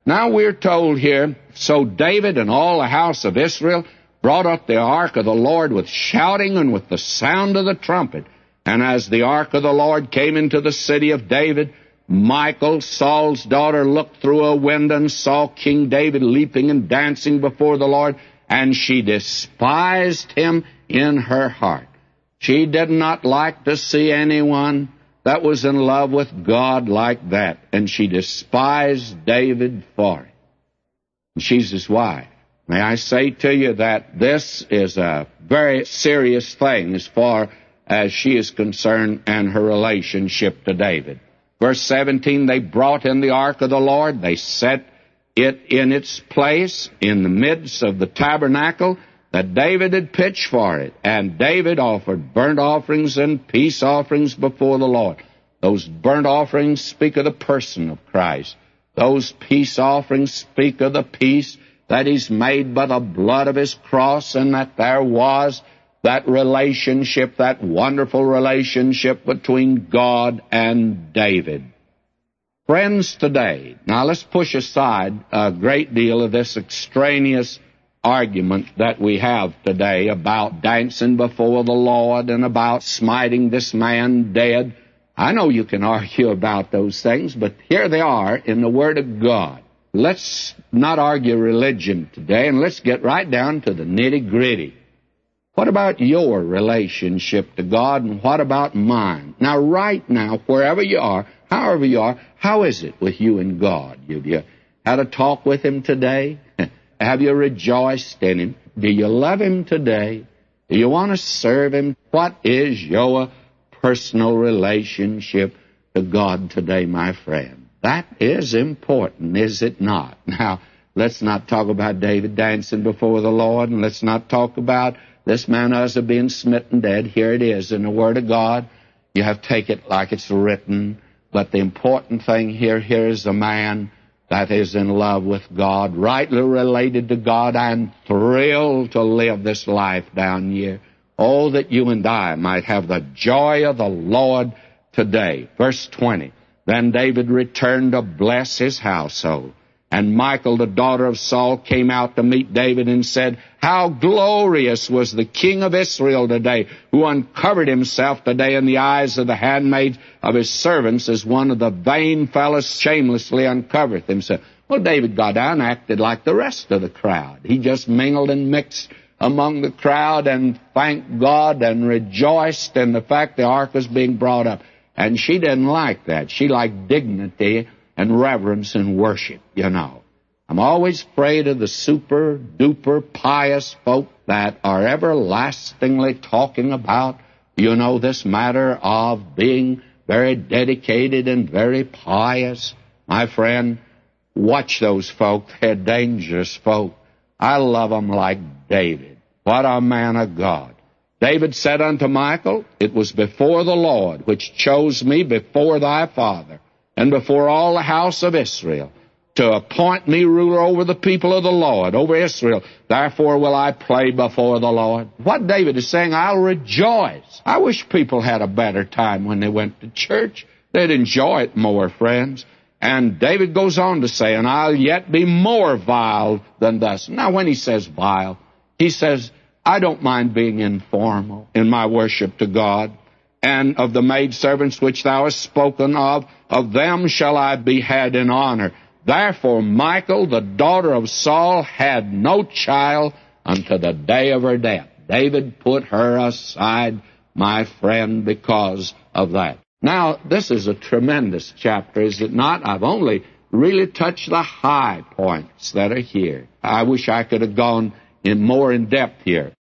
Now we're told here, so David and all the house of Israel brought up the ark of the Lord with shouting and with the sound of the trumpet. And as the ark of the Lord came into the city of David, Michal, Saul's daughter, looked through a window and saw King David leaping and dancing before the Lord, and she despised him in her heart. She did not like to see anyone that was in love with God like that, and she despised David for it. And she's his wife. May I say to you that this is a very serious thing as far as she is concerned and her relationship to David. Verse 17, they brought in the ark of the Lord. They set it in its place in the midst of the tabernacle that David had pitched for it. And David offered burnt offerings and peace offerings before the Lord. Those burnt offerings speak of the person of Christ. Those peace offerings speak of the peace that is made by the blood of his cross, and that there was that relationship, that wonderful relationship between God and David. Friends, today, now let's push aside a great deal of this extraneous argument that we have today about dancing before the Lord and about smiting this man dead. I know you can argue about those things, but here they are in the Word of God. Let's not argue religion today, and let's get right down to the nitty-gritty. What about your relationship to God, and what about mine? Now, right now, wherever you are, however you are, how is it with you and God? Have you had a talk with Him today? Have you rejoiced in Him? Do you love Him today? Do you want to serve Him? What is your personal relationship to God today, my friend? That is important, is it not? Now, let's not talk about David dancing before the Lord, and let's not talk about this man Uzzah being smitten dead. Here it is in the Word of God. You have to take it like it's written. But the important thing here is a man that is in love with God, rightly related to God, and thrilled to live this life down here. Oh, that you and I might have the joy of the Lord today. Verse 20, then David returned to bless his household. And Michal, the daughter of Saul, came out to meet David and said, how glorious was the king of Israel today, who uncovered himself today in the eyes of the handmaids of his servants, as one of the vain fellows shamelessly uncovereth himself. Well, David got down and acted like the rest of the crowd. He just mingled and mixed among the crowd and thanked God and rejoiced in the fact the ark was being brought up. And she didn't like that. She liked dignity and reverence and worship, you know. I'm always afraid of the super-duper pious folk that are everlastingly talking about, you know, this matter of being very dedicated and very pious. My friend, watch those folk. They're dangerous folk. I love them like David. What a man of God. David said unto Michal, it was before the Lord which chose me before thy father, and before all the house of Israel, to appoint me ruler over the people of the Lord, over Israel. Therefore will I play before the Lord. What David is saying, I'll rejoice. I wish people had a better time when they went to church. They'd enjoy it more, friends. And David goes on to say, and I'll yet be more vile than thus. Now, when he says vile, he says, I don't mind being informal in my worship to God. And of the maidservants which thou hast spoken of them shall I be had in honor. Therefore Michal, the daughter of Saul, had no child unto the day of her death. David put her aside, my friend, because of that. Now, this is a tremendous chapter, is it not? I've only really touched the high points that are here. I wish I could have gone more in depth here.